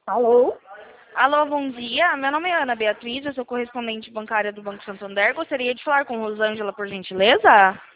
Alô? Alô, bom dia. Meu nome é Ana Beatriz, eu sou correspondente bancária do Banco Santander. Gostaria de falar com Rosângela, por gentileza?